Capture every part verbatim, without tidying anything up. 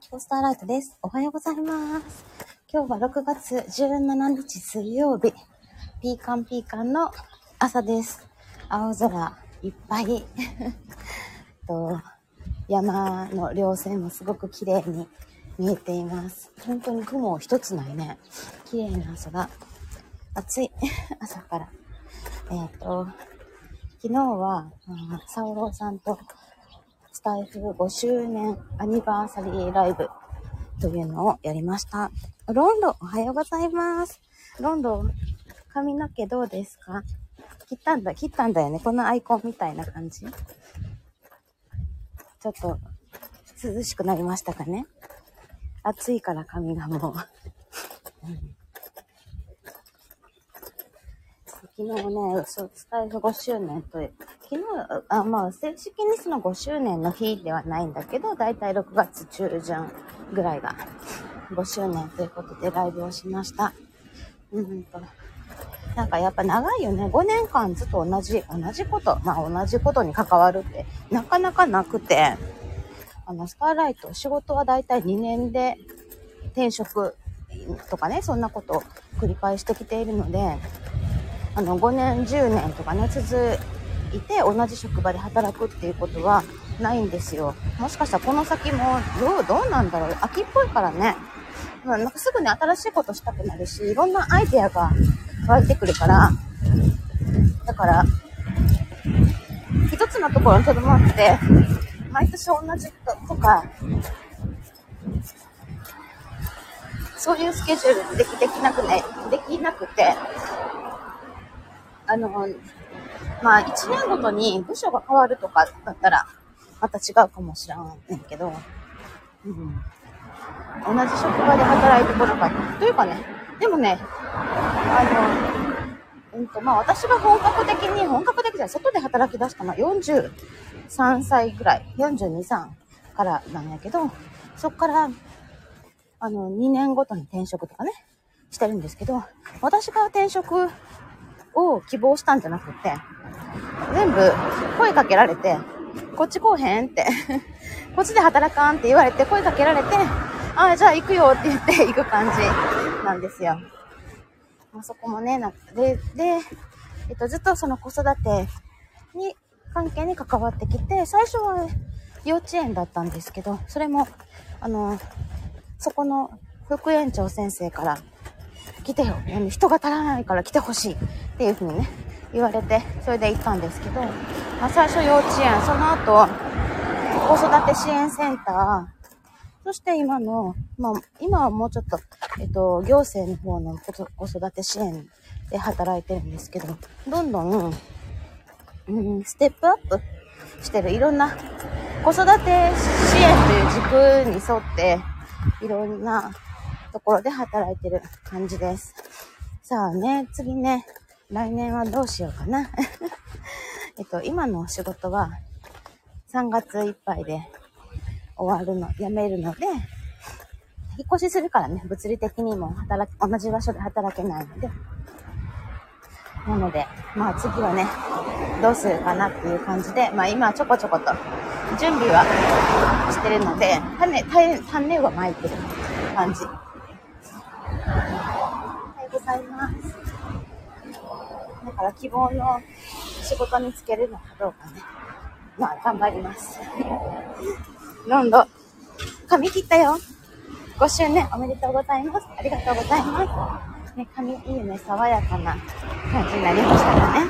きこスターライトです。おはようございます。今日はろくがつじゅうしちにち水曜日、ピーカンピーカンの朝です。青空いっぱいと山の稜線もすごく綺麗に見えています。本当に雲一つないね。綺麗な空。暑い朝から。えっと昨日は、うん、サオローさんとスタイフごしゅうねんアニバーサリーライブというのをやりました。ロンドン、おはようございます。ロンドン、髪の毛どうですか？切ったんだ、切ったんだよね。このアイコンみたいな感じ。ちょっと涼しくなりましたかね。暑いから髪がもう、うん昨日ね、スタイフごしゅうねんと、昨日、あ、まあ、正式にそのごしゅうねんの日ではないんだけど、だいたいろくがつちゅうじゅんぐらいがごしゅうねんということでライブをしました。うんと、なんかやっぱ長いよね。ごねんかんずっと同じ、同じこと、まあ同じことに関わるってなかなかなくて、あの、スターライト、仕事はだいたいにねんで転職とかね、そんなことを繰り返してきているので、あのごねんじゅうねんとかね続いて同じ職場で働くっていうことはないんですよ。もしかしたらこの先もどうどうなんだろう。秋っぽいからね、まあ、なんかすぐに新しいことしたくなるし、いろんなアイデアが湧いてくるから、だから一つのところにとどまって毎年同じとかそういうスケジュールできできなくねできなくて。あの、まあ、いちねんごとに部署が変わるとかだったら、また違うかもしれないけど、うん、同じ職場で働いてこなかった。というかね、でもね、あの、うんと、まあ、私が本格的に、本格的じゃない、外で働き出したのはよんじゅうさんさいぐらい、よんじゅうに、さんからなんやけど、そっから、あの、にねんごとに転職とかね、してるんですけど、私が転職、を希望したんじゃなくて、全部声かけられて、こっち来おへんってこっちで働かんって言われて声かけられて、ああじゃあ行くよって言って行く感じなんですよ。まあ、そこもね、なんかでで、えっとずっとその子育てに関係に関わってきて、最初は幼稚園だったんですけど、それもあのそこの副園長先生から来てよ、人が足らないから来てほしいっていう風にね言われて、それで行ったんですけど、まあ、最初幼稚園、その後子育て支援センター、そして今の、まあ今はもうちょっとえっと行政の方の子育て支援で働いてるんですけど、どんどん、うん、ステップアップしてる、いろんな子育て支援という軸に沿っていろんなところで働いてる感じです。さあね、次ね、来年はどうしようかな。えっと、今の仕事はさんがついっぱいで終わるの、辞めるので、引っ越しするからね、物理的にも働き、同じ場所で働けないので、なので、まあ次はね、どうするかなっていう感じで、まあ今ちょこちょこと準備はしてるので、種、種、種は巻いてる感じ。おはようございます。だから希望の仕事に就けるのかどうかね。まあ頑張ります。ロンドン、髪切ったよ。ごしゅうねんおめでとうございます。ありがとうございます。ね、髪いいね、爽やかな感じになりましたかね。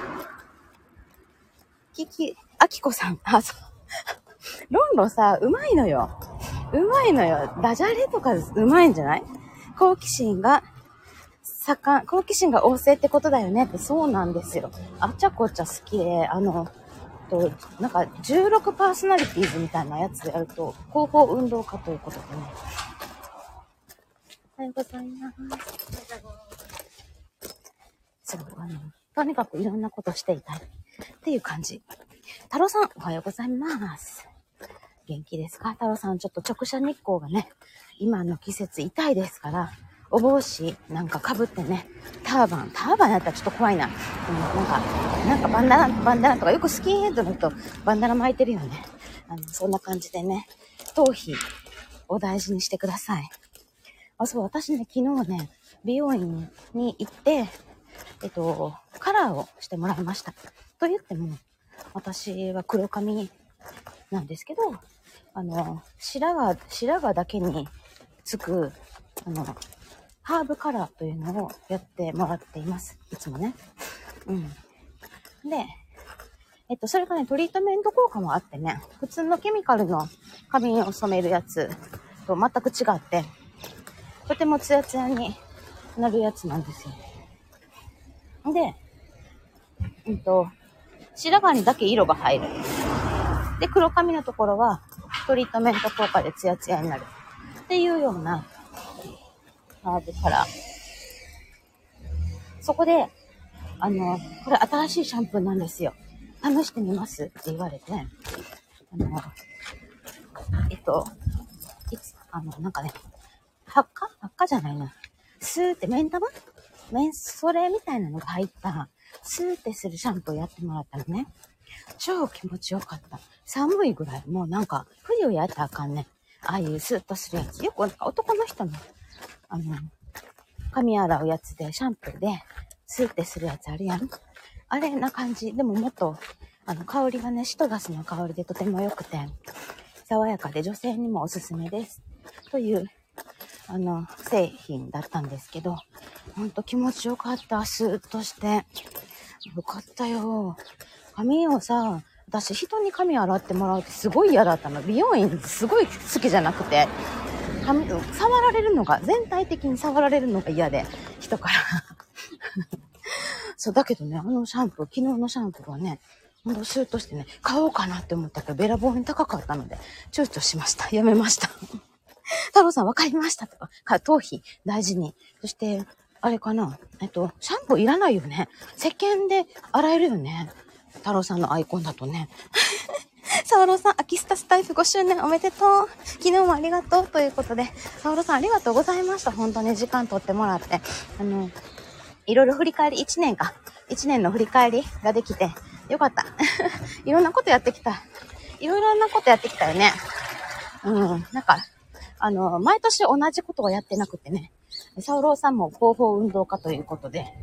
キキ、アキコさん、あ、そう。ロンドンさ、うまいのよ。うまいのよ。ダジャレとかうまいんじゃない？好奇心が盛ん、好奇心が旺盛ってことだよねって。そうなんですよ。あちゃこちゃ好きで、あの、となんかじゅうろくパーソナリティーズみたいなやつやると、広報運動家ということでね。おはようございます。そう、あの、とにかくいろんなことしていたいっていう感じ。太郎さん、おはようございます。元気ですか？太郎さん、ちょっと直射日光がね、今の季節痛いですから、お帽子なんか被ってね、ターバン、ターバンやったらちょっと怖いな。うん、なんか、なんかバンダナ、バンダナとかよくスキンヘッドの人、バンダナ巻いてるよね。あの、そんな感じでね、頭皮お大事にしてください。あ、そう、私ね、昨日ね、美容院に行って、えっと、カラーをしてもらいました。と言っても、私は黒髪なんですけど、あの、白髪、白髪だけにつく、あの、ハーブカラーというのをやってもらっています。いつもね。うん。で、えっと、それがね、トリートメント効果もあってね、普通のケミカルの髪を染めるやつと全く違って、とてもツヤツヤになるやつなんですよ。で、うんと、白髪にだけ色が入る。で、黒髪のところはトリートメント効果でツヤツヤになる。っていうようなハーブカラー。そこで、あの、これ新しいシャンプーなんですよ。試してみますって言われて、あの、えっと、いつ、あの、なんかね、発火発火じゃないな。スーって目ん玉メンソレみたいなのが入った、スーってするシャンプーやってもらったのね。超気持ちよかった。寒いぐらい。もうなんか、冬やったらあかんね。ああいうスーッとするやつ。よく男の人の、あの、髪洗うやつで、シャンプーで、スーってするやつあるやん。あれな感じ。でももっと、あの、香りがね、シトラスの香りでとても良くて、爽やかで女性にもおすすめです。という、あの、製品だったんですけど、ほんと気持ちよかった。スーッとして。よかったよ。髪をさ、私人に髪洗ってもらうってすごい嫌だったの。美容院すごい好きじゃなくて、髪触られるのが、全体的に触られるのが嫌で、人から。そう、だけどね、あのシャンプー、昨日のシャンプーはね、ほんとスーッとしてね、買おうかなって思ったけど、べらぼうに高かったので、躊躇しました。やめました。太郎さん分かりましたとか、頭皮大事に。そして、あれかな、えっと、シャンプーいらないよね。石鹸で洗えるよね。太郎さんのアイコンだとね。サワローさん、アキスタスタイフごしゅうねんおめでとう。昨日もありがとうということで、サワローさんありがとうございました。本当に時間取ってもらって。あの、いろいろ振り返り、いちねんか。いちねんの振り返りができて、よかった。いろんなことやってきた。いろいろなことやってきたよね。うん、なんか、あの、毎年同じことをやってなくてね。サウローさんも広報運動家ということで。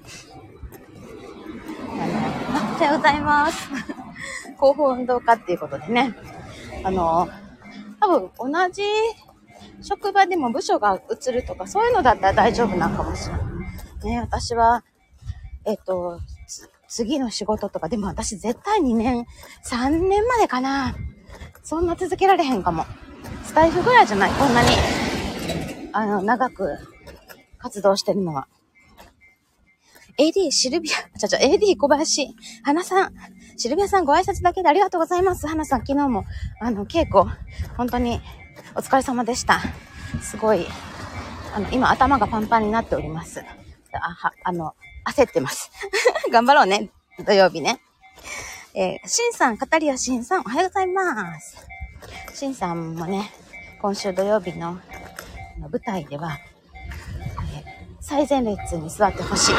あの、おはようございます。広報運動家っていうことでね。あの、多分同じ職場でも部署が移るとかそういうのだったら大丈夫なのかもしれない。ね、私は、えっと、次の仕事とか、でも私絶対にねん、さんねんまでかな。そんな続けられへんかも。スタイフぐらいじゃない、こんなに、あの、長く活動してるのは。エーディー シルビア、ちょちょ、エーディー 小林、花さん、シルビアさんご挨拶だけでありがとうございます。花さん、昨日も、あの、稽古、本当にお疲れ様でした。すごい、あの、今頭がパンパンになっております。あ、は、あの、焦ってます。頑張ろうね、土曜日ね。えー、シンさん、カタリアシンさん、おはようございます。シンさんもね、今週土曜日の舞台では、えー、最前列に座ってほしい。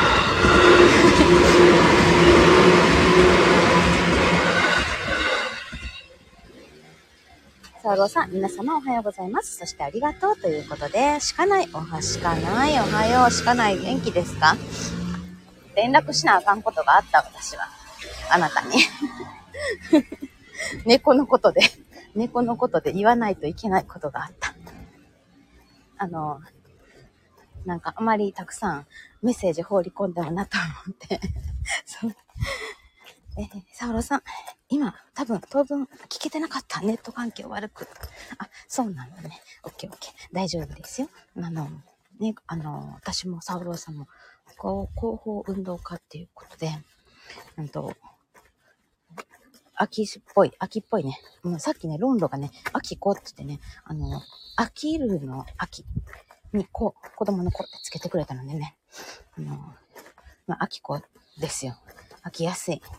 サウローさん、皆様おはようございます。そしてありがとうということで、しかない、おはしかない、おはよう、しかない、元気ですか？連絡しなあかんことがあった、私は。あなたに。猫のことで、猫のことで言わないといけないことがあった。あの、なんかあまりたくさんメッセージ放り込んでもなと思って。そう。えー、サウロさん、今、多分、当分聞けてなかった。ネット環境悪く。あ、そうなんだね。オッケーオッケー。大丈夫ですよ。あの、ね、あの、私もサウロさんも、こう、広報運動家っていうことで、うんと、秋っぽい、秋っぽいね。もうさっきね、ロンドがね、秋子って言ってね、あの、飽きるの秋に子、子供の子ってつけてくれたのでね、あの、まあ、秋子ですよ。飽きやすい。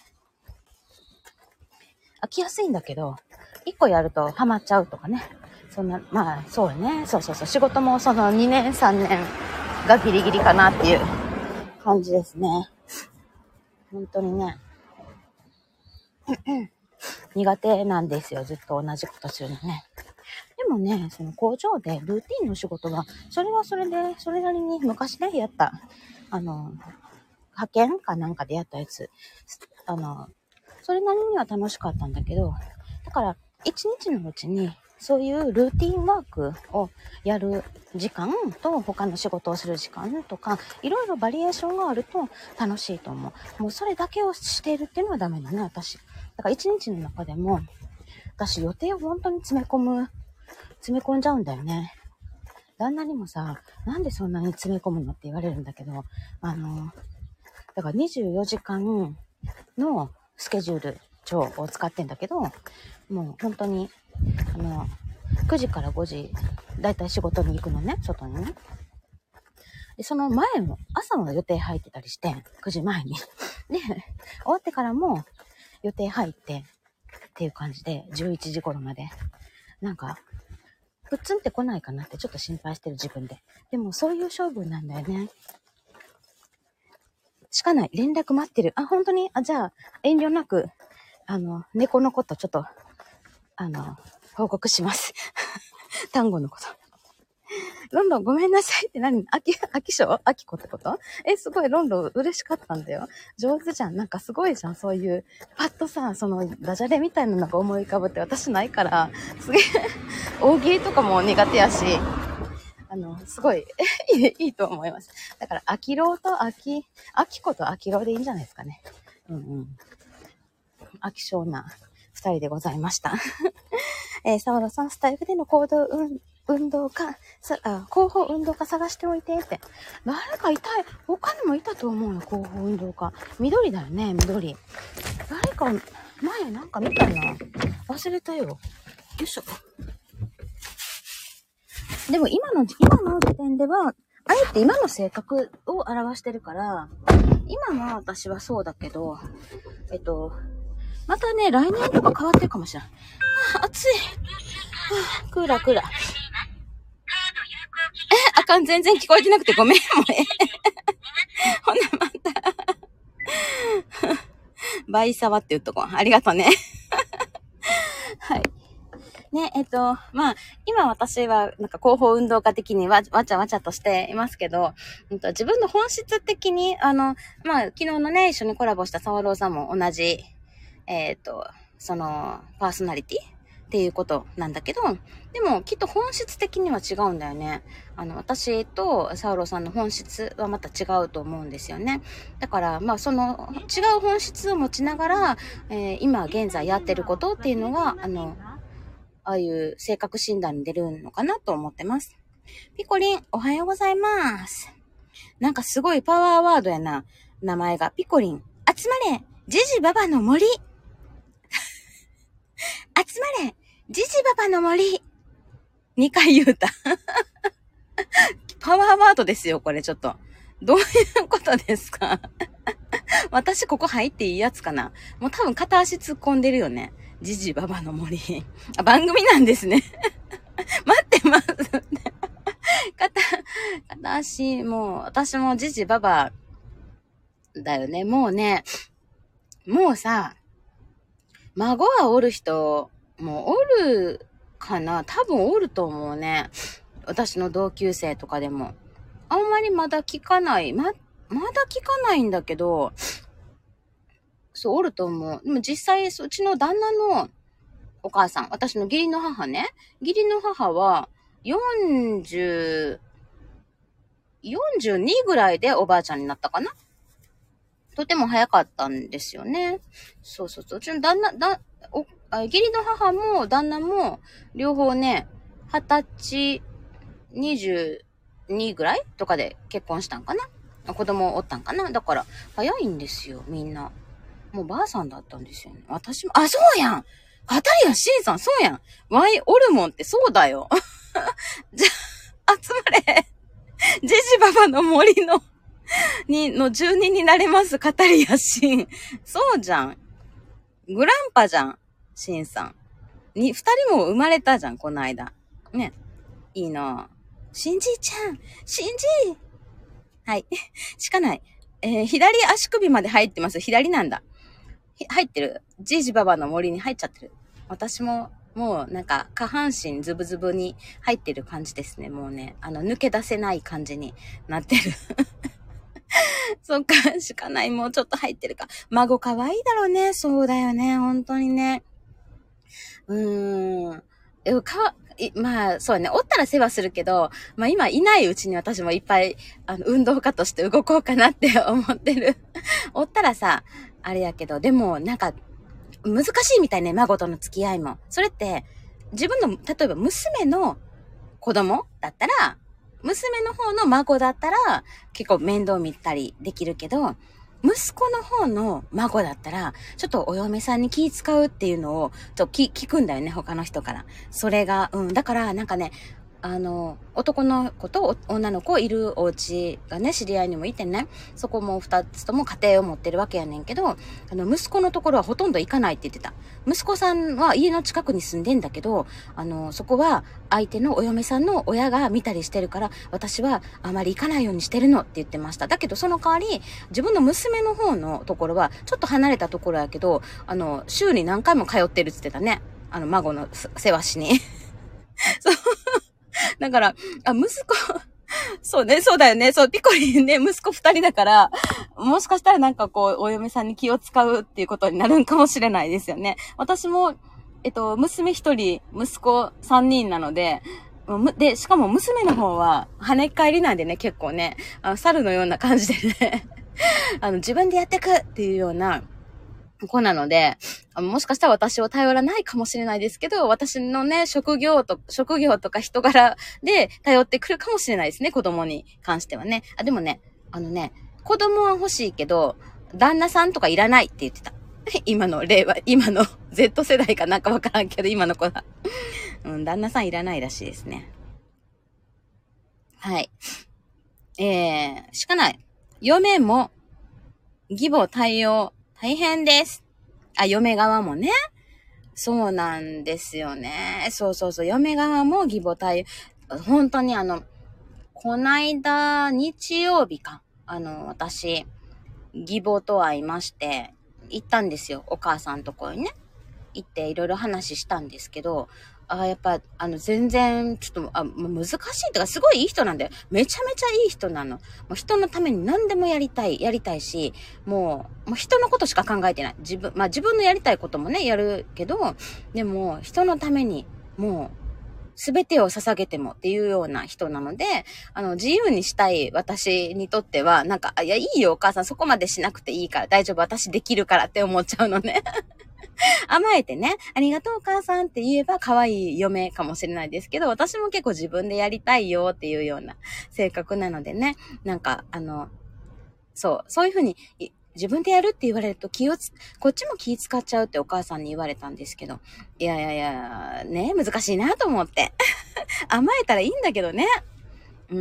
飽きやすいんだけど、一個やるとハマっちゃうとかね。そんな、まあ、そうね。そうそうそう。仕事もそのにねん、さんねんがギリギリかなっていう感じですね。本当にね。苦手なんですよ。ずっと同じことするのね。でもね、その工場でルーティンの仕事は、それはそれで、それなりに昔ね、やった、あの、派遣かなんかでやったやつ、あの、それなりには楽しかったんだけど、だから、一日のうちに、そういうルーティンワークをやる時間と他の仕事をする時間とかいろいろバリエーションがあると楽しいと思う。もうそれだけをしているっていうのはダメだね、私。だから一日の中でも私予定を本当に詰め込む、詰め込んじゃうんだよね。旦那にもさ、なんでそんなに詰め込むのって言われるんだけど、あの、だからにじゅうよじかんのスケジュール帳を使ってんだけど、もう本当にあのくじからごじだいたい仕事に行くのね、外にね。でその前も朝の予定入ってたりしてくじまえにで終わってからも予定入ってっていう感じでじゅういちじ頃までなんかプッツンって来ないかなってちょっと心配してる自分で。でもそういう勝負なんだよね。しかない。連絡待ってる。あ、本当に？あ、じゃあ遠慮なくあの猫のことちょっとあの報告します。単語のこと。ロンロンごめんなさいって何？あき、あきしょ？あきこってこと？え、すごいロンロン嬉しかったんだよ。上手じゃん。なんかすごいじゃん。そういう、パッとさ、そのダジャレみたいなのが思い浮かぶって私ないから、すげえ、大喜利とかも苦手やし、あの、すごい、いい、いいと思います。だから、あきろうとあき、あきことあきろうでいいんじゃないですかね。うんうん。あきしょうな二人でございました。えー、沢田さん、スタイフでの行動運、運動家、さ、あ、広報運動家探しておいてって。誰かいたい。他にもいたと思うよ、広報運動家。緑だよね、緑。誰か、前なんか見たな。忘れたよ。よいしょ。でも今の、今の時点では、あえて今の性格を表してるから、今の私はそうだけど、えっと、またね、来年とか変わってるかもしれない。あ、暑い。はあ、クーラークーラー。え、あかん、全然聞こえてなくてごめん、もうえ。ほな、また。バイサワって言っとこう。ありがとうね。はい。ね、えっと、まあ、今私は、なんか広報運動家的にわ、わちゃわちゃとしていますけど、うんと、自分の本質的に、あの、まあ、昨日のね、一緒にコラボした沢朗さんも同じ、えっと、その、パーソナリティっていうことなんだけど、でもきっと本質的には違うんだよね。あの、私とサウロさんの本質はまた違うと思うんですよね。だから、まあその違う本質を持ちながら、えー、今現在やってることっていうのが、あの、ああいう性格診断に出るのかなと思ってます。ピコリン、おはようございます。なんかすごいパワーワードやな、名前が。ピコリン、集まれ、ジジババの森。集まれ、ジジババの森。にかい言うた。パワーワードですよ、これちょっと。どういうことですか？私ここ入っていいやつかな？もう多分片足突っ込んでるよね。ジジババの森。あ、番組なんですね。待ってます。片、片足、もう、私もジジババだよね。もうね、もうさ、孫はおる人、もうおるかな？多分おると思うね。私の同級生とかでも。あんまりまだ聞かない。ま、まだ聞かないんだけど、そう、おると思う。でも実際、うちの旦那のお母さん、私の義理の母ね。義理の母は、よんじゅう、よんじゅうにぐらいでおばあちゃんになったかな？とても早かったんですよね。そうそうそう。うちの旦那、だ、お、あ、義理の母も旦那も、両方ね、はたち、にじゅうにぐらいとかで結婚したんかな？子供おったんかな？だから、早いんですよ、みんな。もうばあさんだったんですよね。私も、あ、そうやん！カタリアシンさん、そうやん！ワイオルモンってそうだよ。じゃ、集まれ！ジジババの森の、に、の住人になれます、カタリアシン。そうじゃん。グランパじゃん、シンさん。に、二人も生まれたじゃん、この間。ね。いいなぁ。しんじいちゃん、しんじい。はい。しかない。えー、左足首まで入ってます。左なんだ。入ってる。ジジババの森に入っちゃってる。私ももうなんか下半身ズブズブに入ってる感じですね。もうね、あの抜け出せない感じになってる。そっか、しかない。もうちょっと入ってるか。孫可愛いだろうね。そうだよね。本当にね。うーん。え、か、いまあ、そうね。おったら世話するけど、まあ今いないうちに私もいっぱい、あの、運動家として動こうかなって思ってる。おったらさ、あれやけど、でもなんか、難しいみたいね。孫との付き合いも。それって、自分の、例えば娘の子供だったら、娘の方の孫だったら結構面倒見たりできるけど、息子の方の孫だったら、ちょっとお嫁さんに気使うっていうのを、ちょっと聞聞くんだよね、他の人から。それが、うん、だからなんかね、あの、男の子と女の子いるお家がね、知り合いにもいてね、そこも二つとも家庭を持ってるわけやねんけど、あの、息子のところはほとんど行かないって言ってた。息子さんは家の近くに住んでんだけど、あの、そこは相手のお嫁さんの親が見たりしてるから、私はあまり行かないようにしてるのって言ってました。だけどその代わり、自分の娘の方のところは、ちょっと離れたところやけど、あの、週に何回も通ってるって言ってたね。あの、孫の世話しに。そう。だから、あ、息子、そうね、そうだよね。そう、ピコリンね、息子二人だから、もしかしたらなんかこう、お嫁さんに気を使うっていうことになるんかもしれないですよね。私も、えっと、娘一人、息子三人なので、で、しかも娘の方は、跳ね返りなんでね、結構ね、あの猿のような感じでね、あの、自分でやってくっていうような、子なので、もしかしたら私を頼らないかもしれないですけど、私のね、職業と、職業とか人柄で頼ってくるかもしれないですね、子供に関してはね。あ、でもね、あのね、子供は欲しいけど、旦那さんとかいらないって言ってた。今の令和、今の Z 世代かなんかわからんけど、今の子は。うん、旦那さんいらないらしいですね。はい。えー、しかない。嫁も、義母対応、大変です。あ、嫁側もね。そうなんですよね。そうそうそう。嫁側も義母対応。本当にあの、こないだ日曜日か。あの、私、義母と会いまして、行ったんですよ。お母さんところにね。行っていろいろ話したんですけど、あやっぱ、あの、全然、ちょっと、あ、難しいとか、すごいいい人なんだよ。めちゃめちゃいい人なの。もう人のために何でもやりたい、やりたいし、もう、もう人のことしか考えてない。自分、まあ自分のやりたいこともね、やるけど、でも、人のために、もう、すべてを捧げてもっていうような人なので、あの、自由にしたい私にとっては、なんか、いや、いいよお母さん、そこまでしなくていいから、大丈夫、私できるからって思っちゃうのね。甘えてね、ありがとうお母さんって言えば可愛い嫁かもしれないですけど、私も結構自分でやりたいよっていうような性格なのでね、なんか、あの、そう、そういうふうに、自分でやるって言われると気をつ、こっちも気使っちゃうってお母さんに言われたんですけど、いやいやいや、ね、難しいなと思って。甘えたらいいんだけどね。うん。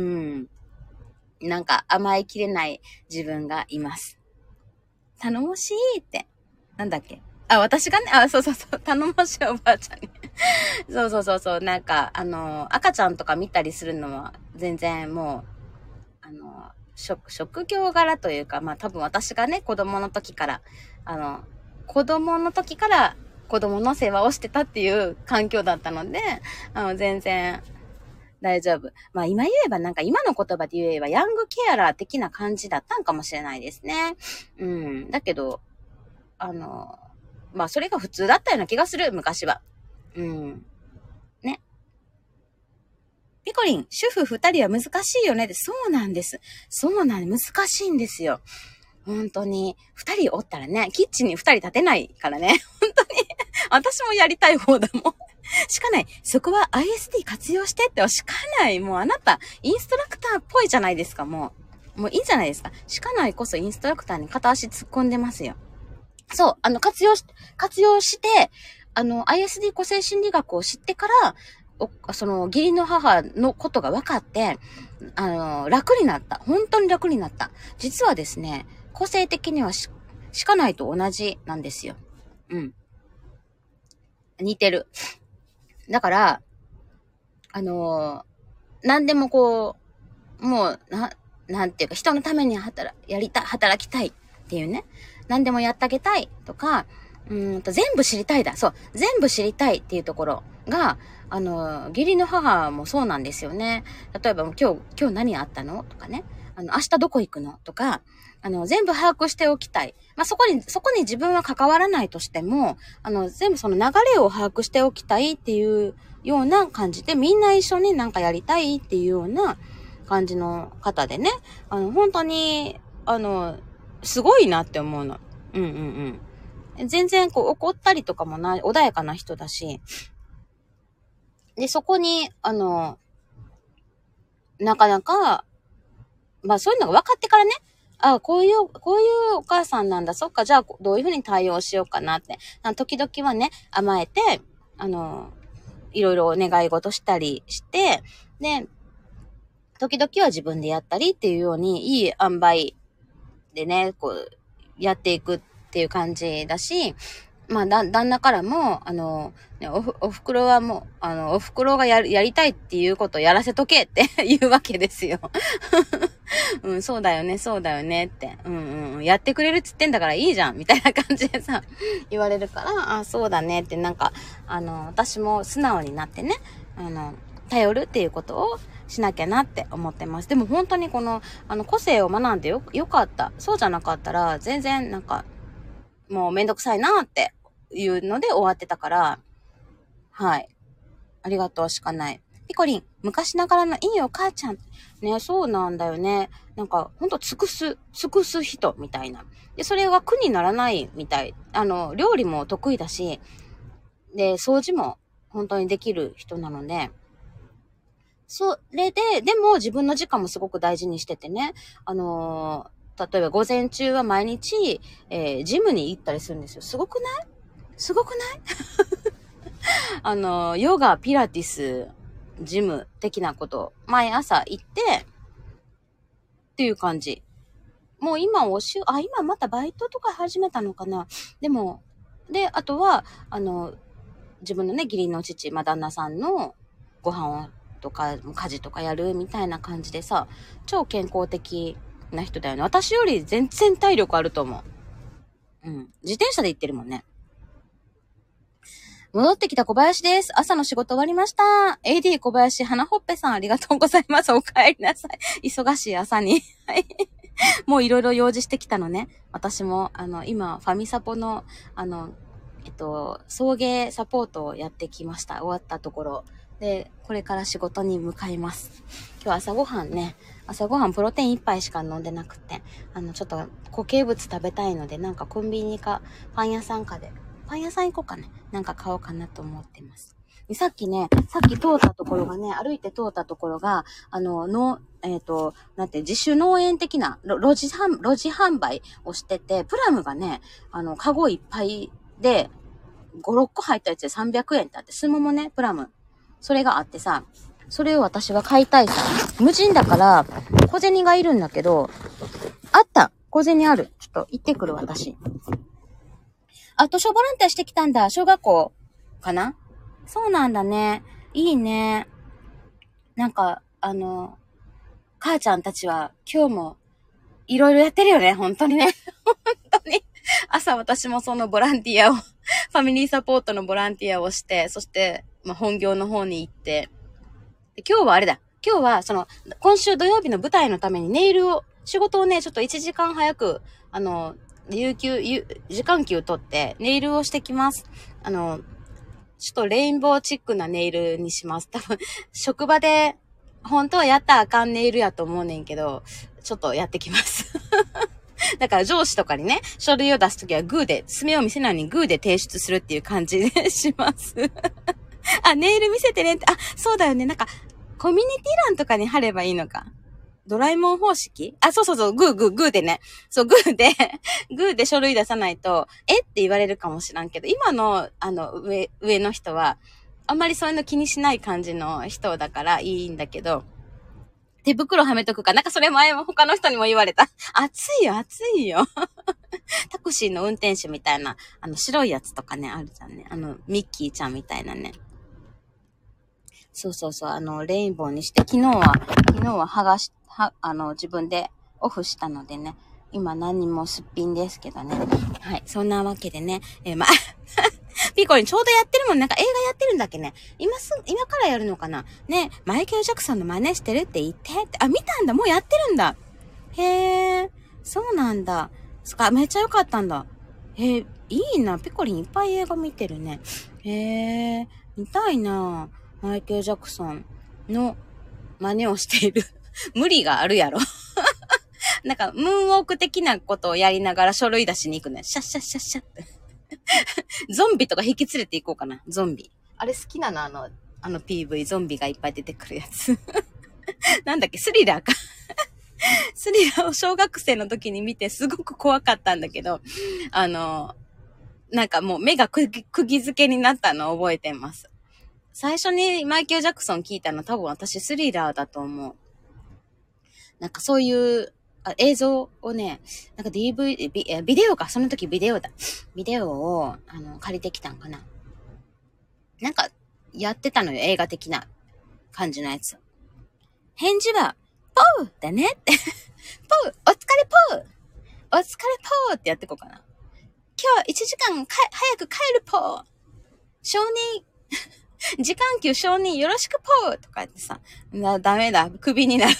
なんか甘えきれない自分がいます。頼もしいって。なんだっけあ、私がね、あ、そうそうそう、頼もしいおばあちゃんに。そうそうそうそう、なんか、あの、赤ちゃんとか見たりするのは、全然もう、あの、職、職業柄というか、まあ多分私がね、子供の時から、あの、子供の時から子供の世話をしてたっていう環境だったので、あの、全然大丈夫。まあ今言えばなんか今の言葉で言えばヤングケアラー的な感じだったんかもしれないですね。うん。だけど、あの、まあそれが普通だったような気がする、昔は。うん。ね。ピコリン、主婦二人は難しいよねって、そうなんです。そうなんです。難しいんですよ。本当に。二人おったらね、キッチンに二人立てないからね。本当に。私もやりたい方だもん。しかない。そこは アイエスディー 活用してってしかない。もうあなた、インストラクターっぽいじゃないですか、もう。もういいじゃないですか。しかないこそインストラクターに片足突っ込んでますよ。そう、あの、活用し、活用して、あの、アイエスディー 個性心理学を知ってから、おその、義理の母のことが分かって、あの、楽になった。本当に楽になった。実はですね、個性的にはし、しかないと同じなんですよ。うん。似てる。だから、あの、何でもこう、もう、な、なんていうか、人のために働、やりた、働きたいっていうね。何でもやってあげたいとか、 うーんと、全部知りたいだ。そう。全部知りたいっていうところが、あの、義理の母もそうなんですよね。例えば、今日、今日何あったのとかね。あの、明日どこ行くのとか、あの、全部把握しておきたい。まあ、そこに、そこに自分は関わらないとしても、あの、全部その流れを把握しておきたいっていうような感じで、みんな一緒になんかやりたいっていうような感じの方でね。あの、本当に、あの、すごいなって思うの。うんうんうん。全然こう怒ったりとかもない、穏やかな人だし。で、そこに、あの、なかなか、まあそういうのが分かってからね、あこういう、こういうお母さんなんだ。そっか、じゃあどういうふうに対応しようかなって。時々はね、甘えて、あの、いろいろお願い事したりして、で、時々は自分でやったりっていうように、いい塩梅でね、こう、やっていくっていう感じだし、まあ、だ、旦那からも、あの、ね、おふ、おふくろはもう、あの、おふくろがやる、やりたいっていうことをやらせとけって言うわけですよ。うん、そうだよね、そうだよねって。うんうん、やってくれるっつってんだからいいじゃん、みたいな感じでさ、言われるから、あ、そうだねってなんか、あの、私も素直になってね、あの、頼るっていうことをしなきゃなって思ってます。でも本当にこの、あの、個性を学んでよ、よかった。そうじゃなかったら、全然なんか、もうめんどくさいなっていうので終わってたから、はい。ありがとうしかない。ピコリン、昔ながらのいいお母ちゃん。ね、そうなんだよね。なんか、ほんと尽くす、尽くす人みたいな。で、それが苦にならないみたい。あの、料理も得意だし、で、掃除も本当にできる人なので、それで、でも自分の時間もすごく大事にしててね。あのー、例えば午前中は毎日、えー、ジムに行ったりするんですよ。すごくないすごくないあのー、ヨガ、ピラティス、ジム的なこと、毎朝行って、っていう感じ。もう今おしゅ、あ、今またバイトとか始めたのかな。でも、で、あとは、あの、自分のね、義理の父、まあ、旦那さんのご飯を、とか、家事とかやるみたいな感じでさ、超健康的な人だよね。私より全然体力あると思う。うん。自転車で行ってるもんね。戻ってきた小林です。朝の仕事終わりました。エーディー 小林、花ほっぺさんありがとうございます。お帰りなさい。忙しい朝に。はい。もういろいろ用事してきたのね。私も、あの、今、ファミサポの、あの、えっと、送迎サポートをやってきました。終わったところ。で、これから仕事に向かいます。今日朝ごはんね、朝ごはんプロテイン一杯しか飲んでなくて、あの、ちょっと固形物食べたいので、なんかコンビニかパン屋さんかで、パン屋さん行こうかね。なんか買おうかなと思ってます。でさっきね、さっき通ったところがね、歩いて通ったところが、あの、の、えっと、なんて、自主農園的な、路地販、路地販売をしてて、プラムがね、あの、カゴいっぱいで、ご、ろっこ入ったやつでさんびゃくえんってあって、スモモね、プラム。それがあってさ、それを私は買いたいさ。無人だから、小銭がいるんだけど、あった小銭ある。ちょっと行ってくる、私。あ、図書ボランティアしてきたんだ。小学校かな？そうなんだね。いいね。なんか、あの、母ちゃんたちは今日もいろいろやってるよね。本当にね。本当に。朝私もそのボランティアを、ファミリーサポートのボランティアをして、そして、まあ、本業の方に行って、で今日はあれだ。今日はその、今週土曜日の舞台のためにネイルを、仕事をね、ちょっといちじかん早く、あの、有給、有時間給取ってネイルをしてきます。あの、ちょっとレインボーチックなネイルにします。多分、職場で、本当はやったらあかんネイルやと思うねんけど、ちょっとやってきます。だから上司とかにね、書類を出すときはグーで、爪を見せないようにグーで提出するっていう感じでします。あ、ネイル見せてねって、あ、そうだよね。なんか、コミュニティ欄とかに貼ればいいのか。ドラえもん方式？あ、そうそうそう、グーグーグーでね。そう、グーで、グーで書類出さないと、えって言われるかもしらんけど、今の、あの、上、上の人は、あんまりそういうの気にしない感じの人だからいいんだけど、手袋はめとくか。なんかそれ前も他の人にも言われた。暑いよ、暑いよ。タクシーの運転手みたいな、あの白いやつとかね、あるじゃんね。あの、ミッキーちゃんみたいなね。そうそうそう、あの、レインボーにして、昨日は、昨日は剥がし、は、あの、自分でオフしたのでね、 今何もすっぴんですけどね。はい。そんなわけでね。えー、ま、ピコリンちょうどやってるもん。なんか映画やってるんだっけね。今す、今からやるのかなね。マイケル・ジャクソンの真似してるって言ってって。あ、見たんだ。もうやってるんだ。へー。そうなんだ。そっか、めっちゃ良かったんだ。へー、いいな。ピコリンいっぱい映画見てるね。へー。見たいな。マイケル・ジャクソンの真似をしている。無理があるやろ。なんか、ムーンウォーク的なことをやりながら書類出しに行くね。シャッシャッシャッシャッって。ゾンビとか引き連れて行こうかな。ゾンビ。あれ好きなの、あの、あの ピーブイ、ゾンビがいっぱい出てくるやつ。なんだっけ、スリラーか。スリラーを小学生の時に見てすごく怖かったんだけど、あの、なんかもう目がくぎ、釘付けになったのを覚えてます。最初にマイケル・ジャクソン聞いたの多分私スリラーだと思う。なんかそういうあ映像をね、なんか ディーブイディー、ビ、ビデオか、その時ビデオだ。ビデオをあの借りてきたんかな。なんかやってたのよ、映画的な感じのやつ。返事は、ポーだねって。ポーお疲れポーお疲れポーってやってこうかな。今日いちじかんか早く帰るポー承認時間給承認よろしくポーとか言ってさ、なダメだ、クビになる。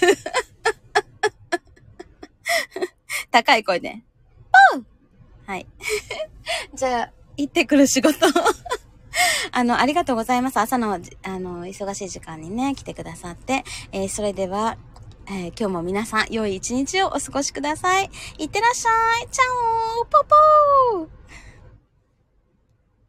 高い声で。ポーはい。じゃあ、行ってくる仕事。あの、ありがとうございます。朝の、あの、忙しい時間にね、来てくださって。えー、それでは、えー、今日も皆さん、良い一日をお過ごしください。いってらっしゃい。チャオーポポー